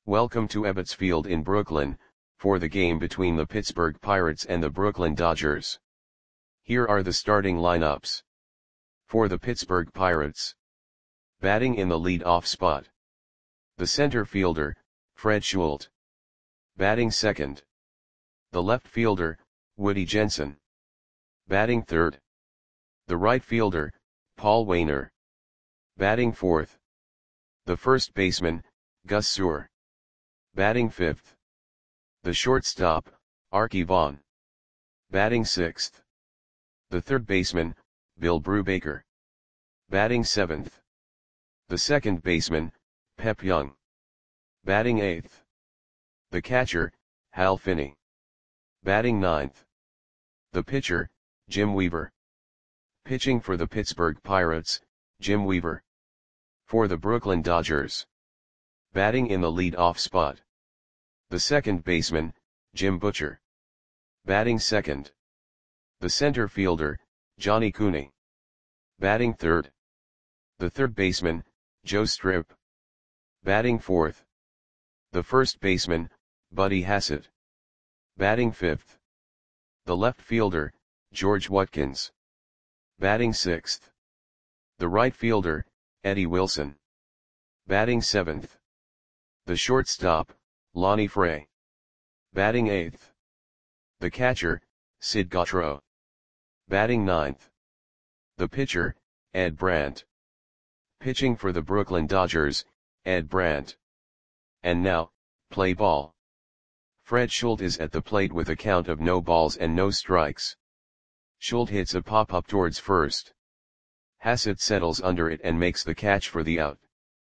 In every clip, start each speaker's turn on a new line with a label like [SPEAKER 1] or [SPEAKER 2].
[SPEAKER 1] Welcome to Ebbets Field in Brooklyn, for the game between the Pittsburgh Pirates and the Brooklyn Dodgers. Here are the starting lineups. For the Pittsburgh Pirates. Batting in the lead-off spot. The center fielder, Fred Schulte. Batting second. The left fielder, Woody Jensen. Batting third. The right fielder, Paul Waner. Batting fourth. The first baseman, Gus Suhr. Batting fifth. The shortstop, Arky Vaughan. Batting sixth. The third baseman, Bill Brubaker. Batting seventh. The second baseman, Pep Young. Batting eighth. The catcher, Hal Finney. Batting ninth. The pitcher, Jim Weaver. Pitching for the Pittsburgh Pirates, Jim Weaver. For the Brooklyn Dodgers. Batting in the lead-off spot. The second baseman, Jim Butcher. Batting second. The center fielder, Johnny Cooney. Batting third. The third baseman, Joe Strip. Batting fourth. The first baseman, Buddy Hassett. Batting fifth. The left fielder, George Watkins. Batting sixth. The right fielder, Eddie Wilson. Batting seventh. The shortstop, Lonnie Frey. Batting eighth. The catcher, Sid Gautreaux. Batting ninth. The pitcher, Ed Brandt. Pitching for the Brooklyn Dodgers, Ed Brandt. And now, play ball. Fred Schulte is at the plate with a count of no balls and no strikes. Schulte hits a pop-up towards first. Hassett settles under it and makes the catch for the out.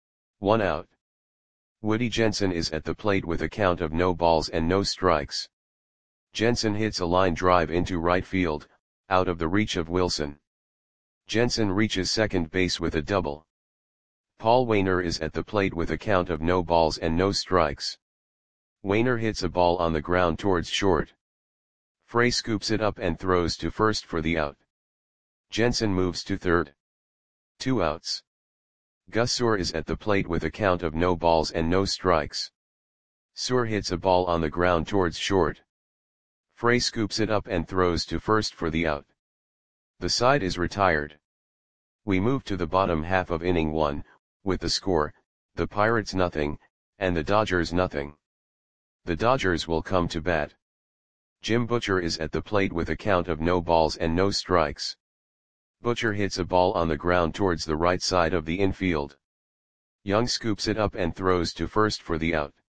[SPEAKER 1] 1 out. Woody Jensen is at the plate with a count of no balls and no strikes. Jensen hits a line drive into right field, out of the reach of Wilson. Jensen reaches second base with a double. Paul Waner is at the plate with a count of no balls and no strikes. Waner hits a ball on the ground towards short. Frey scoops it up and throws to first for the out. Jensen moves to third. 2 outs. Gus Suhr is at the plate with a count of no balls and no strikes. Suhr hits a ball on the ground towards short. Frey scoops it up and throws to first for the out. The side is retired. We move to the bottom half of inning 1, with the score, the Pirates nothing, and the Dodgers nothing. The Dodgers will come to bat. Jim Butcher is at the plate with a count of no balls and no strikes. Butcher hits a ball on the ground towards the right side of the infield. Young scoops it up and throws to first for the out.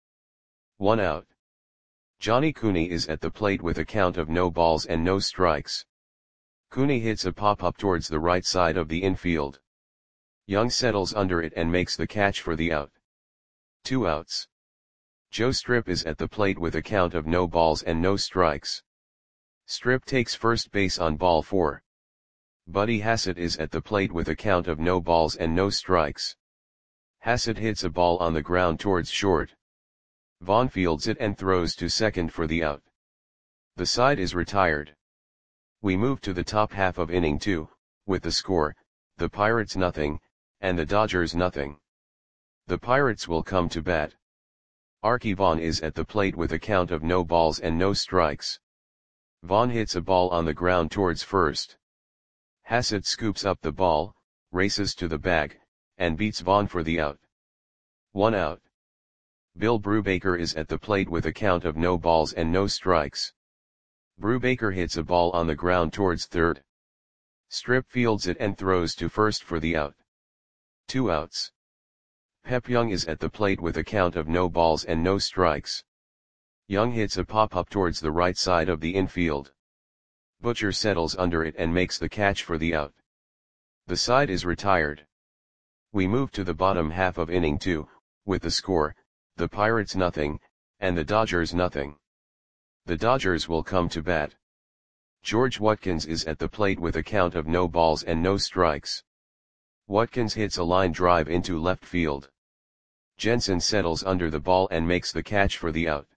[SPEAKER 1] 1 out. Johnny Cooney is at the plate with a count of no balls and no strikes. Cooney hits a pop-up towards the right side of the infield. Young settles under it and makes the catch for the out. 2 outs. Joe Strip is at the plate with a count of no balls and no strikes. Strip takes first base on ball 4. Buddy Hassett is at the plate with a count of no balls and no strikes. Hassett hits a ball on the ground towards short. Vaughan fields it and throws to second for the out. The side is retired. We move to the top half of inning 2, with the score, the Pirates nothing, and the Dodgers nothing. The Pirates will come to bat. Arky Vaughan is at the plate with a count of no balls and no strikes. Vaughan hits a ball on the ground towards first. Hassett scoops up the ball, races to the bag, and beats Vaughan for the out. 1 out. Bill Brubaker is at the plate with a count of no balls and no strikes. Brubaker hits a ball on the ground towards third. Strip fields it and throws to first for the out. 2 outs. Pep Young is at the plate with a count of no balls and no strikes. Young hits a pop-up towards the right side of the infield. Butcher settles under it and makes the catch for the out. The side is retired. We move to the bottom half of inning 2, with the score, the Pirates nothing, and the Dodgers nothing. The Dodgers will come to bat. George Watkins is at the plate with a count of no balls and no strikes. Watkins hits a line drive into left field. Jensen settles under the ball and makes the catch for the out.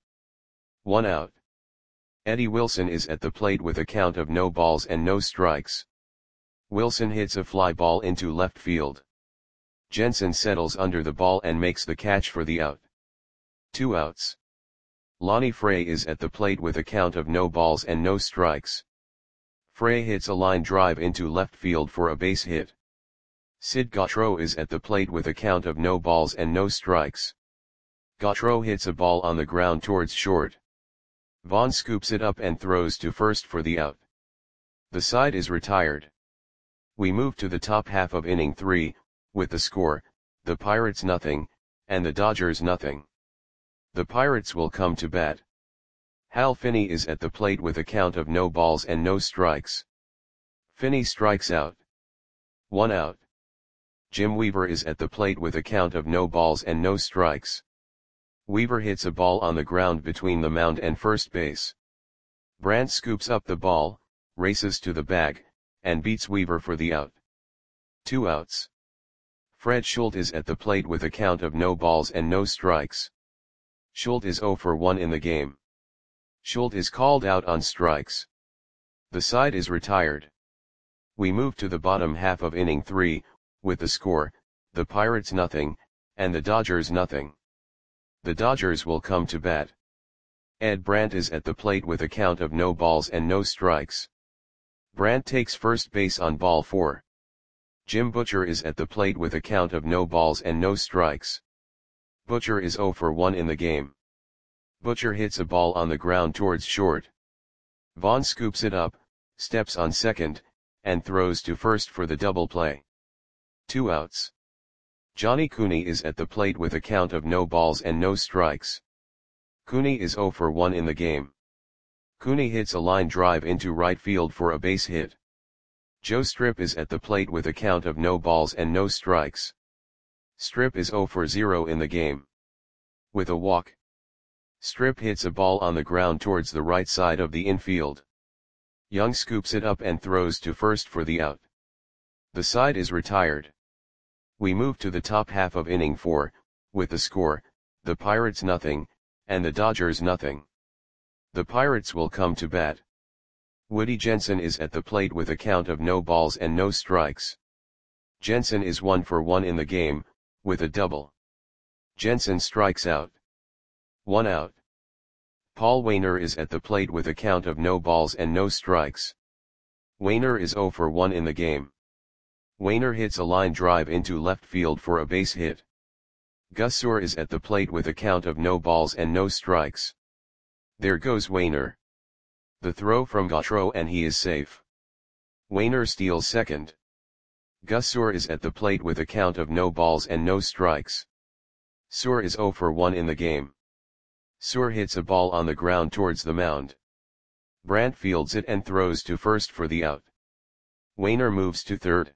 [SPEAKER 1] 1 out. Eddie Wilson is at the plate with a count of no balls and no strikes. Wilson hits a fly ball into left field. Jensen settles under the ball and makes the catch for the out. 2 outs. Lonnie Frey is at the plate with a count of no balls and no strikes. Frey hits a line drive into left field for a base hit. Sid Gautreaux is at the plate with a count of no balls and no strikes. Gautreaux hits a ball on the ground towards short. Vaughn scoops it up and throws to first for the out. The side is retired. We move to the top half of inning 3, with the score, the Pirates nothing, and the Dodgers nothing. The Pirates will come to bat. Hal Finney is at the plate with a count of no balls and no strikes. Finney strikes out. 1 out. Jim Weaver is at the plate with a count of no balls and no strikes. Weaver hits a ball on the ground between the mound and first base. Brandt scoops up the ball, races to the bag, and beats Weaver for the out. 2 outs. Fred Schultz is at the plate with a count of no balls and no strikes. Schultz is 0 for 1 in the game. Schultz is called out on strikes. The side is retired. We move to the bottom half of inning 3, with the score, the Pirates nothing, and the Dodgers nothing. The Dodgers will come to bat. Ed Brandt is at the plate with a count of no balls and no strikes. Brandt takes first base on ball 4. Jim Butcher is at the plate with a count of no balls and no strikes. Butcher is 0 for 1 in the game. Butcher hits a ball on the ground towards short. Vaughn scoops it up, steps on second, and throws to first for the double play. 2 outs. Johnny Cooney is at the plate with a count of no balls and no strikes. Cooney is 0 for 1 in the game. Cooney hits a line drive into right field for a base hit. Joe Strip is at the plate with a count of no balls and no strikes. Strip is 0 for 0 in the game. With a walk. Strip hits a ball on the ground towards the right side of the infield. Young scoops it up and throws to first for the out. The side is retired. We move to the top half of inning 4, with the score, the Pirates nothing, and the Dodgers nothing. The Pirates will come to bat. Woody Jensen is at the plate with a count of no balls and no strikes. Jensen is 1 for 1 in the game, with a double. Jensen strikes out. 1 out. Paul Waner is at the plate with a count of no balls and no strikes. Waner is 0 for 1 in the game. Waner hits a line drive into left field for a base hit. Gus Suhr is at the plate with a count of no balls and no strikes. There goes Waner. The throw from Gautreaux and he is safe. Waner steals second. Gus Suhr is at the plate with a count of no balls and no strikes. Suhr is 0 for 1 in the game. Suhr hits a ball on the ground towards the mound. Brandt fields it and throws to first for the out. Waner moves to third.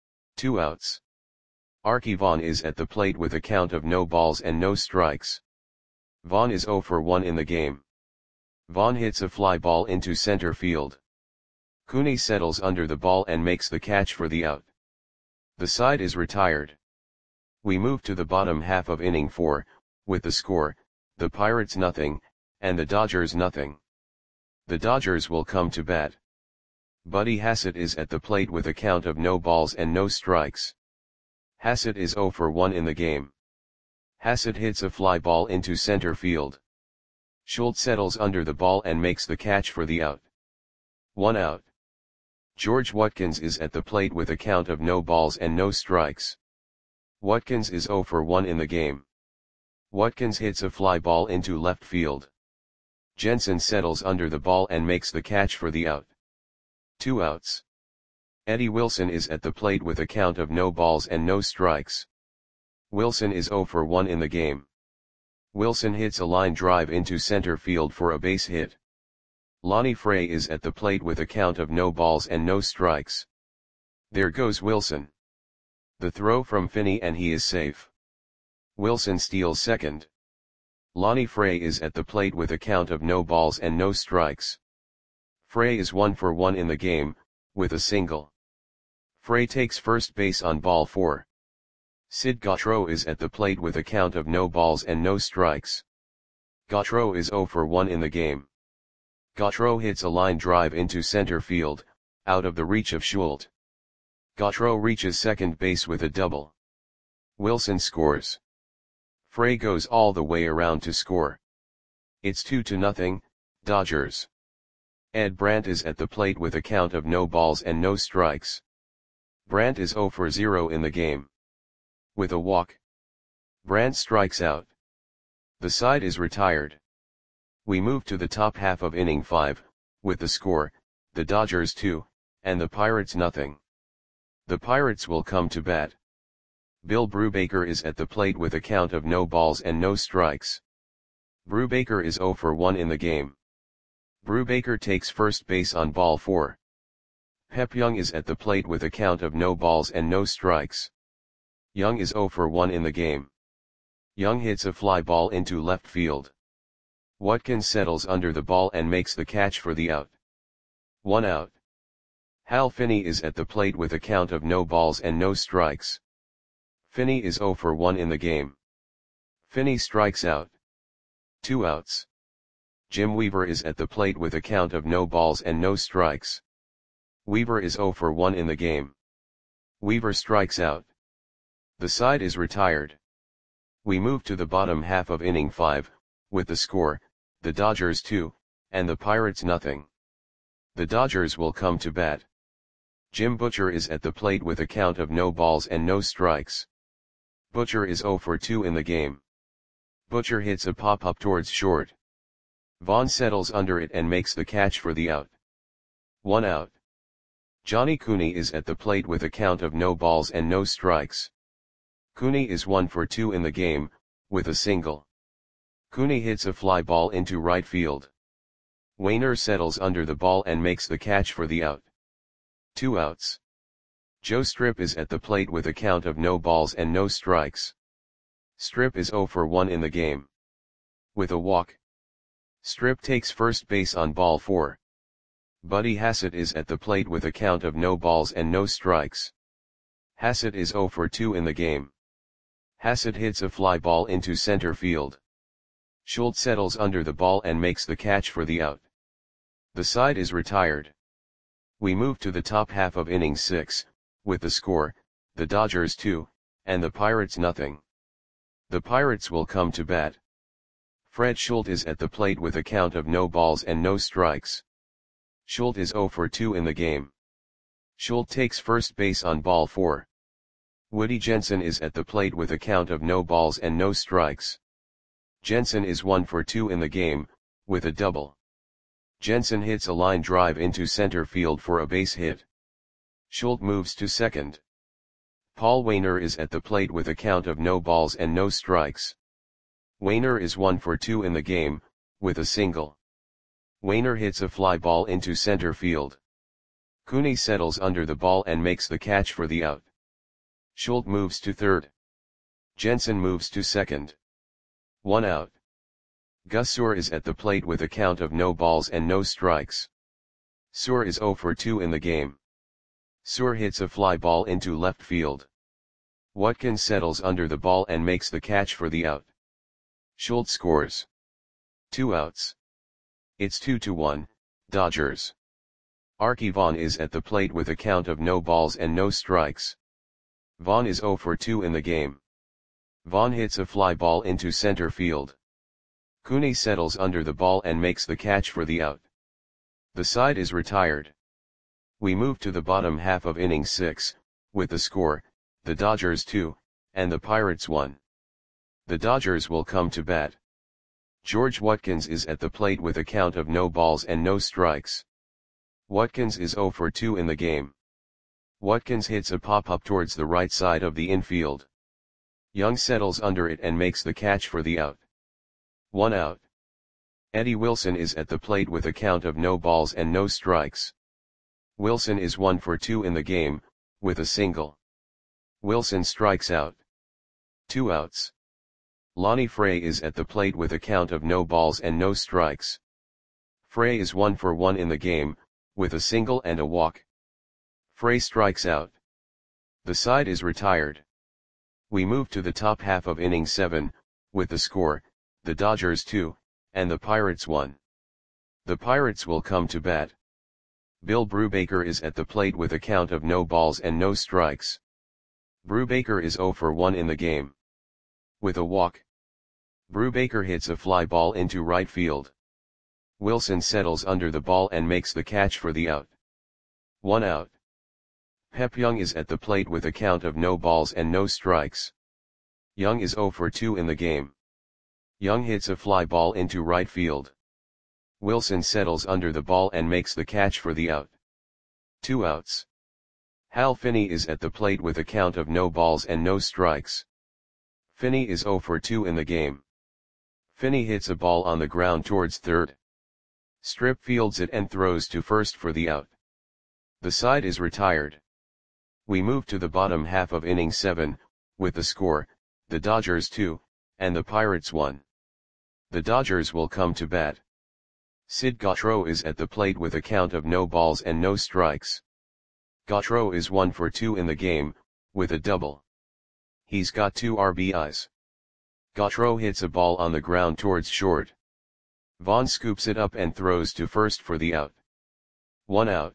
[SPEAKER 1] 2 outs. Arky Vaughan is at the plate with a count of no balls and no strikes. Vaughan is 0 for 1 in the game. Vaughan hits a fly ball into center field. Cooney settles under the ball and makes the catch for the out. The side is retired. We move to the bottom half of inning 4, with the score, the Pirates nothing, and the Dodgers nothing. The Dodgers will come to bat. Buddy Hassett is at the plate with a count of no balls and no strikes. Hassett is 0 for 1 in the game. Hassett hits a fly ball into center field. Schultz settles under the ball and makes the catch for the out. 1 out. George Watkins is at the plate with a count of no balls and no strikes. Watkins is 0 for 1 in the game. Watkins hits a fly ball into left field. Jensen settles under the ball and makes the catch for the out. 2 outs. Eddie Wilson is at the plate with a count of no balls and no strikes. Wilson is 0 for 1 in the game. Wilson hits a line drive into center field for a base hit. Lonnie Frey is at the plate with a count of no balls and no strikes. There goes Wilson. The throw from Finney and he is safe. Wilson steals second. Lonnie Frey is at the plate with a count of no balls and no strikes. Frey is 1 for 1 in the game, with a single. Frey takes first base on ball 4. Sid Gautreaux is at the plate with a count of no balls and no strikes. Gautreaux is 0 for 1 in the game. Gautreaux hits a line drive into center field, out of the reach of Schultz. Gautreaux reaches second base with a double. Wilson scores. Frey goes all the way around to score. It's 2-0, Dodgers. Ed Brandt is at the plate with a count of no balls and no strikes. Brandt is 0 for 0 in the game. With a walk, Brandt strikes out. The side is retired. We move to the top half of inning 5, with the score, the Dodgers 2, and the Pirates nothing. The Pirates will come to bat. Bill Brubaker is at the plate with a count of no balls and no strikes. Brubaker is 0 for 1 in the game. Brubaker takes first base on ball 4. Pep Young is at the plate with a count of no balls and no strikes. Young is 0 for 1 in the game. Young hits a fly ball into left field. Watkins settles under the ball and makes the catch for the out. 1 out. Hal Finney is at the plate with a count of no balls and no strikes. Finney is 0 for 1 in the game. Finney strikes out. 2 outs. Jim Weaver is at the plate with a count of no balls and no strikes. Weaver is 0 for 1 in the game. Weaver strikes out. The side is retired. We move to the bottom half of inning 5, with the score, the Dodgers 2, and the Pirates nothing. The Dodgers will come to bat. Jim Butcher is at the plate with a count of no balls and no strikes. Butcher is 0 for 2 in the game. Butcher hits a pop-up towards short. Vaughn settles under it and makes the catch for the out. 1 out. Johnny Cooney is at the plate with a count of no balls and no strikes. Cooney is 1 for 2 in the game, with a single. Cooney hits a fly ball into right field. Wainer settles under the ball and makes the catch for the out. 2 outs. Joe Strip is at the plate with a count of no balls and no strikes. Strip is 0 for 1 in the game. With a walk, Strip takes first base on ball 4. Buddy Hassett is at the plate with a count of no balls and no strikes. Hassett is 0 for 2 in the game. Hassett hits a fly ball into center field. Schultz settles under the ball and makes the catch for the out. The side is retired. We move to the top half of inning 6, with the score, the Dodgers 2, and the Pirates nothing. The Pirates will come to bat. Fred Schultz is at the plate with a count of no balls and no strikes. Schultz is 0 for 2 in the game. Schultz takes first base on ball 4. Woody Jensen is at the plate with a count of no balls and no strikes. Jensen is 1 for 2 in the game, with a double. Jensen hits a line drive into center field for a base hit. Schultz moves to second. Paul Wainer is at the plate with a count of no balls and no strikes. Wainer is 1 for 2 in the game, with a single. Wainer hits a fly ball into center field. Cooney settles under the ball and makes the catch for the out. Schultz moves to third. Jensen moves to second. 1 out. Gus Suhr is at the plate with a count of no balls and no strikes. Suhr is 0 for 2 in the game. Suhr hits a fly ball into left field. Watkins settles under the ball and makes the catch for the out. Schultz scores. 2 outs. It's 2-1, Dodgers. Arky Vaughan is at the plate with a count of no balls and no strikes. Vaughan is 0 for 2 in the game. Vaughan hits a fly ball into center field. Cooney settles under the ball and makes the catch for the out. The side is retired. We move to the bottom half of inning 6, with the score, the Dodgers 2, and the Pirates 1. The Dodgers will come to bat. George Watkins is at the plate with a count of no balls and no strikes. Watkins is 0 for 2 in the game. Watkins hits a pop-up towards the right side of the infield. Young settles under it and makes the catch for the out. 1 out. Eddie Wilson is at the plate with a count of no balls and no strikes. Wilson is 1 for 2 in the game, with a single. Wilson strikes out. 2 outs. Lonnie Frey is at the plate with a count of no balls and no strikes. Frey is 1 for 1 in the game, with a single and a walk. Frey strikes out. The side is retired. We move to the top half of inning 7, with the score, the Dodgers 2, and the Pirates 1. The Pirates will come to bat. Bill Brubaker is at the plate with a count of no balls and no strikes. Brubaker is 0 for 1 in the game. With a walk, Brubaker hits a fly ball into right field. Wilson settles under the ball and makes the catch for the out. 1 out. Pep Young is at the plate with a count of no balls and no strikes. Young is 0 for 2 in the game. Young hits a fly ball into right field. Wilson settles under the ball and makes the catch for the out. 2 outs. Hal Finney is at the plate with a count of no balls and no strikes. Finney is 0 for 2 in the game. Finney hits a ball on the ground towards third. Strip fields it and throws to first for the out. The side is retired. We move to the bottom half of inning 7, with the score, the Dodgers 2, and the Pirates 1. The Dodgers will come to bat. Sid Gautreaux is at the plate with a count of no balls and no strikes. Gautreaux is 1 for 2 in the game, with a double. He's got 2 RBIs. Gautreaux hits a ball on the ground towards short. Vaughn scoops it up and throws to first for the out. 1 out.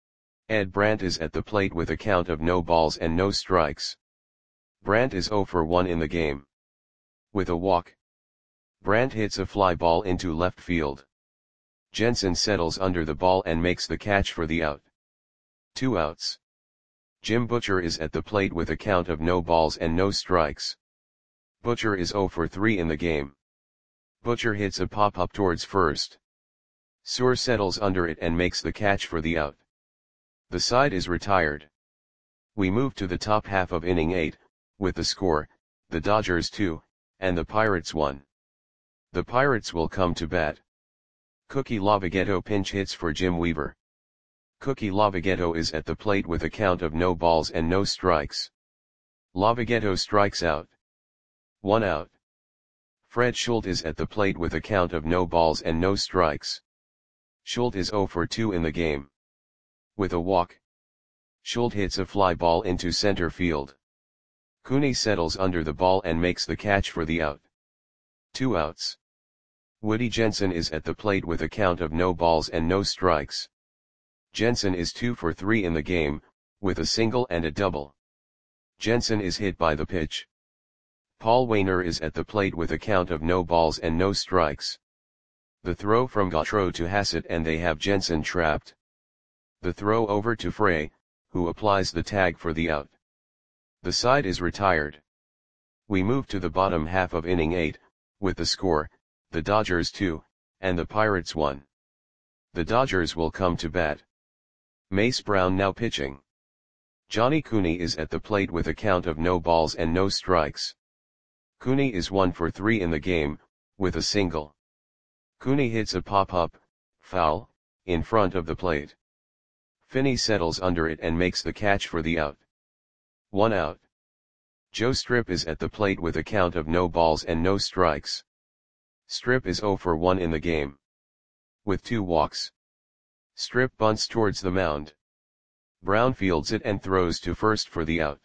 [SPEAKER 1] Ed Brandt is at the plate with a count of no balls and no strikes. Brandt is 0 for 1 in the game. With a walk. Brandt hits a fly ball into left field. Jensen settles under the ball and makes the catch for the out. 2 outs. Jim Butcher is at the plate with a count of no balls and no strikes. Butcher is 0 for 3 in the game. Butcher hits a pop-up towards first. Suhr settles under it and makes the catch for the out. The side is retired. We move to the top half of inning 8, with the score, the Dodgers 2, and the Pirates 1. The Pirates will come to bat. Cookie Lavagetto pinch hits for Jim Weaver. Cookie Lavagetto is at the plate with a count of no balls and no strikes. Lavagetto strikes out. 1 out. Fred Schultz is at the plate with a count of no balls and no strikes. Schultz is 0 for 2 in the game. With a walk. Schultz hits a fly ball into center field. Cooney settles under the ball and makes the catch for the out. 2 outs. Woody Jensen is at the plate with a count of no balls and no strikes. Jensen is 2 for 3 in the game, with a single and a double. Jensen is hit by the pitch. Paul Waner is at the plate with a count of no balls and no strikes. The throw from Gautreaux to Hassett and they have Jensen trapped. The throw over to Frey, who applies the tag for the out. The side is retired. We move to the bottom half of inning 8, with the score, the Dodgers 2, and the Pirates 1. The Dodgers will come to bat. Mace Brown now pitching. Johnny Cooney is at the plate with a count of no balls and no strikes. Cooney is 1 for 3 in the game, with a single. Cooney hits a pop-up, foul, in front of the plate. Finney settles under it and makes the catch for the out. 1 out. Joe Strip is at the plate with a count of no balls and no strikes. Strip is 0 for 1 in the game. With 2 walks. Strip bunts towards the mound. Brown fields it and throws to first for the out.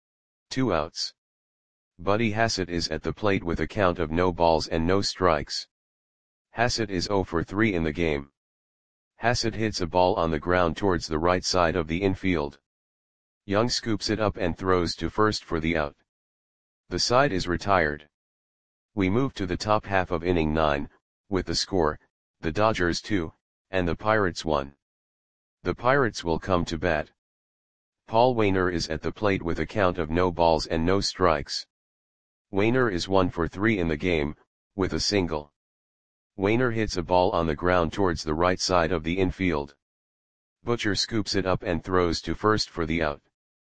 [SPEAKER 1] 2 outs. Buddy Hassett is at the plate with a count of no balls and no strikes. Hassett is 0 for 3 in the game. Hassett hits a ball on the ground towards the right side of the infield. Young scoops it up and throws to first for the out. The side is retired. We move to the top half of inning 9, with the score, the Dodgers 2, and the Pirates 1. The Pirates will come to bat. Paul Waner is at the plate with a count of no balls and no strikes. Waner is 1 for 3 in the game, with a single. Waner hits a ball on the ground towards the right side of the infield. Butcher scoops it up and throws to first for the out.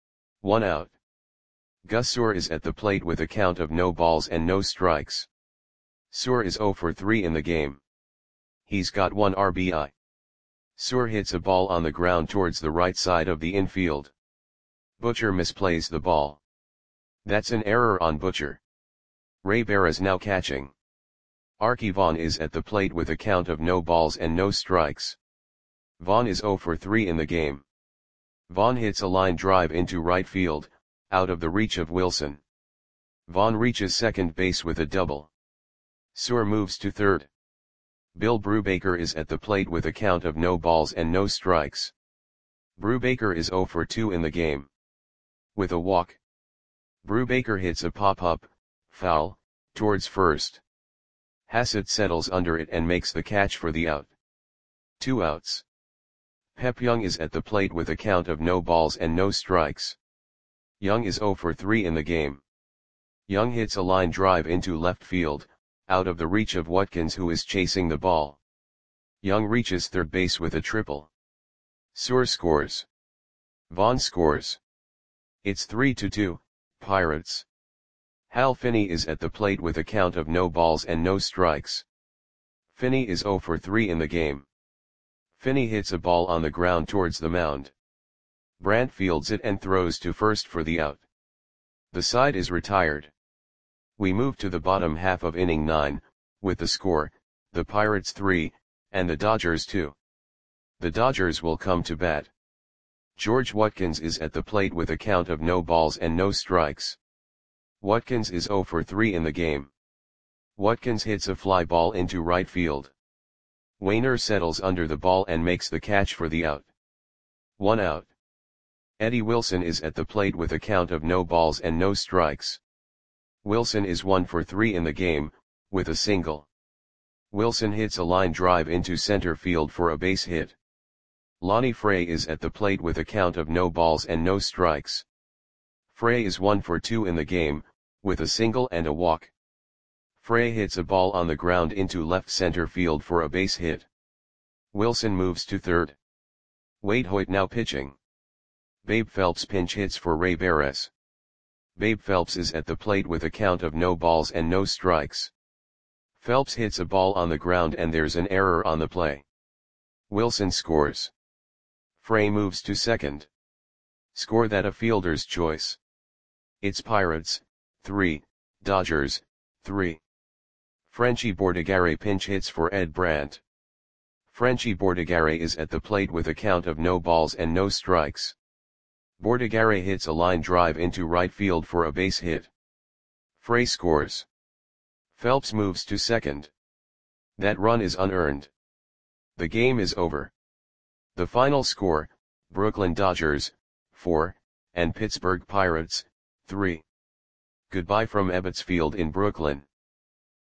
[SPEAKER 1] 1 out. Gus Suhr is at the plate with a count of no balls and no strikes. Suhr is 0 for 3 in the game. He's got 1 RBI. Suhr hits a ball on the ground towards the right side of the infield. Butcher misplays the ball. That's an error on Butcher. Ray Berra now catching. Arky Vaughan is at the plate with a count of no balls and no strikes. Vaughan is 0 for 3 in the game. Vaughan hits a line drive into right field, out of the reach of Wilson. Vaughan reaches second base with a double. Suhr moves to third. Bill Brubaker is at the plate with a count of no balls and no strikes. Brubaker is 0 for 2 in the game. With a walk. Brubaker hits a pop-up, foul, towards first. Hassett settles under it and makes the catch for the out. 2 outs. Pep Young is at the plate with a count of no balls and no strikes. Young is 0 for 3 in the game. Young hits a line drive into left field, out of the reach of Watkins, who is chasing the ball. Young reaches third base with a triple. Suhr scores. Vaughn scores. It's 3-2, Pirates. Hal Finney is at the plate with a count of no balls and no strikes. Finney is 0 for 3 in the game. Finney hits a ball on the ground towards the mound. Brandt fields it and throws to first for the out. The side is retired. We move to the bottom half of inning 9, with the score, the Pirates 3, and the Dodgers 2. The Dodgers will come to bat. George Watkins is at the plate with a count of no balls and no strikes. Watkins is 0 for 3 in the game. Watkins hits a fly ball into right field. Wainer settles under the ball and makes the catch for the out. 1 out. Eddie Wilson is at the plate with a count of no balls and no strikes. Wilson is 1 for 3 in the game, with a single. Wilson hits a line drive into center field for a base hit. Lonnie Frey is at the plate with a count of no balls and no strikes. Frey is 1 for 2 in the game, with a single and a walk. Frey hits a ball on the ground into left center field for a base hit. Wilson moves to third. Wade Hoyt now pitching. Babe Phelps pinch hits for Ray Barres. Babe Phelps is at the plate with a count of no balls and no strikes. Phelps hits a ball on the ground and there's an error on the play. Wilson scores. Frey moves to second. Score that a fielder's choice. It's Pirates, 3, Dodgers, 3. Frenchie Bordigare pinch hits for Ed Brandt. Frenchie Bordigare is at the plate with a count of no balls and no strikes. Bordigare hits a line drive into right field for a base hit. Frey scores. Phelps moves to second. That run is unearned. The game is over. The final score, Brooklyn Dodgers, 4, and Pittsburgh Pirates, 3. Goodbye from Ebbets Field in Brooklyn.